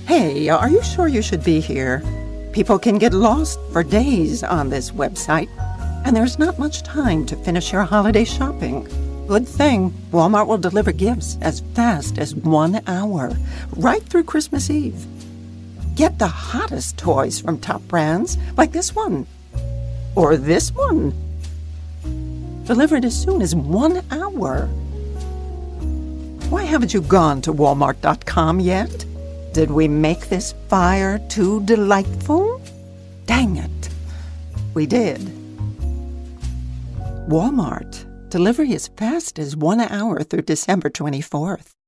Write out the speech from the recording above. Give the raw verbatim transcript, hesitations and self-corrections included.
Hey, are you sure you should be here? People can get lost for days on this website, and there's not much time to finish your holiday shopping. Good thing Walmart will deliver gifts as fast as one hour, right through Christmas Eve. Get the hottest toys from top brands, like this one, or this one, delivered as soon as one hour. Why haven't you gone to Walmart dot com yet? Did we make this fire too delightful? Dang it. We did. Walmart. Delivery as fast as one hour through December twenty-fourth.